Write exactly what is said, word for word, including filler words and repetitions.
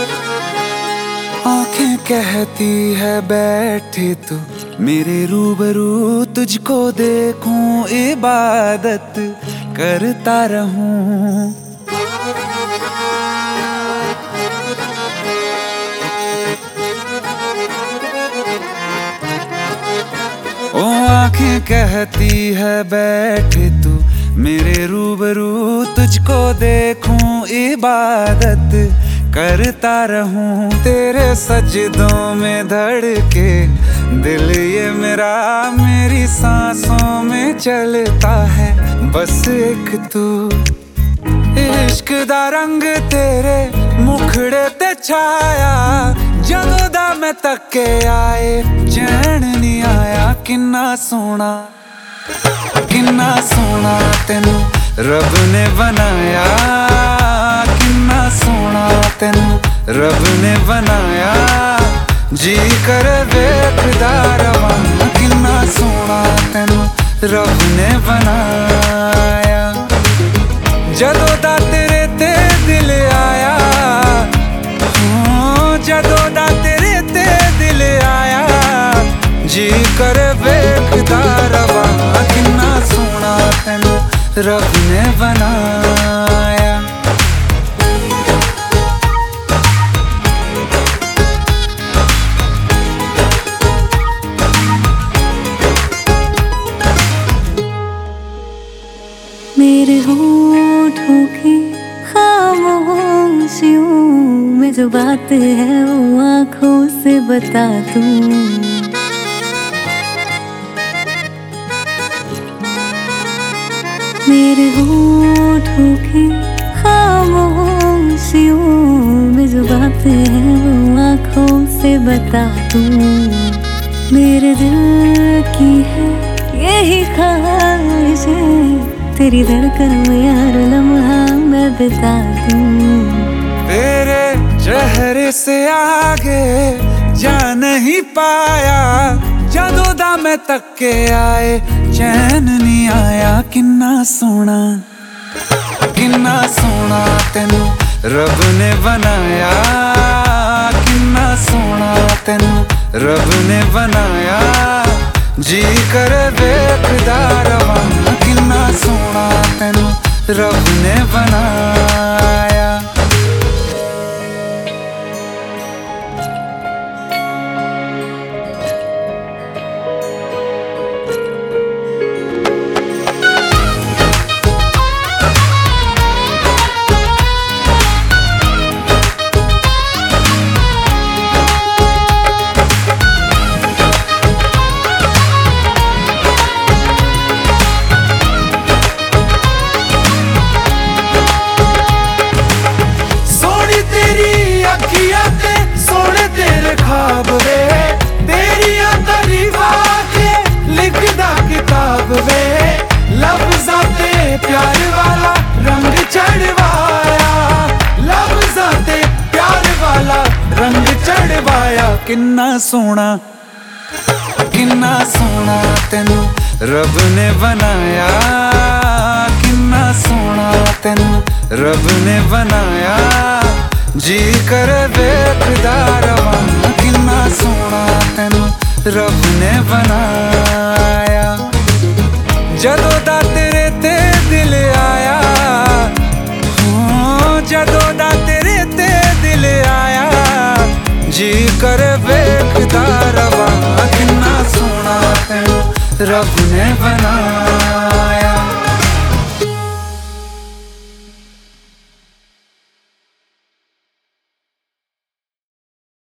आंखें कहती है बैठे तू मेरे रूबरू, तुझको देखूं इबादत करता रहूं। ओ आंखें कहती है बैठे तू मेरे रूबरू, तुझको देखूं इबादत करता रहूं। तेरे सजदों में धड़के दिल ये मेरा, मेरी सांसों में चलता है बस एक तू। इश्क दा रंग तेरे मुखड़े ते छाया, जदों दा मैं तके आए चैन नहीं आया। किन्ना सोना किन्ना सोना तेनू रब ने बनाया, किन्ना सोना तेनू रब ने बनाया। जी कर वेखदा रवां, किन्ना सोना तेनू रब ने बनाया। जदों दा तेरे ते दिल आया, जदों दा तेरे ते दिल आया। जी कर वेखदा रवां, किन्ना सोना तेनू रब ने बनाया। मेरे होठों की खामोशियों में जो बात है वो आँखों से बता दूं। मेरे होठों की खामोशियों में जो बात है वो आँखों से बता दूं। मेरे दिल की है यही ख्वाहिश है, तेरी धड़कन में हर लम्हा मैं बिता दूं। तेरे चेहरे से आगे जा नहीं पाया, जदों दा मैं तके आए चैन नहीं आया। किन्ना सोना किन्ना सोना तेनू रब ने बनाया, किन्ना सोना तेनू रब ने बनाया। जी कर वेखदा रवां, किन्ना सोना तेनू रब ने बनाया। सोने तेरे ख्वाब वे, तेरिया तारीफां के लिखदा किताब वे। लफ्ज़ां ते प्यार वाला रंग चढ़वाया, लफ्ज़ां ते प्यार वाला रंग चढ़वाया। किन्ना सोना किन्ना सोना तेनू रब ने बनाया, किन्ना सोना तेनू रब ने बनाया। जी कर वेखदा रवां, किन्ना सोना तेनू रब ने बनाया। जदों दा तेरे ते दिल आया, जदों दा तेरे ते दिल आया। जी कर वेखदा रवां, किन्ना सोना तेनू रब ने बनाया।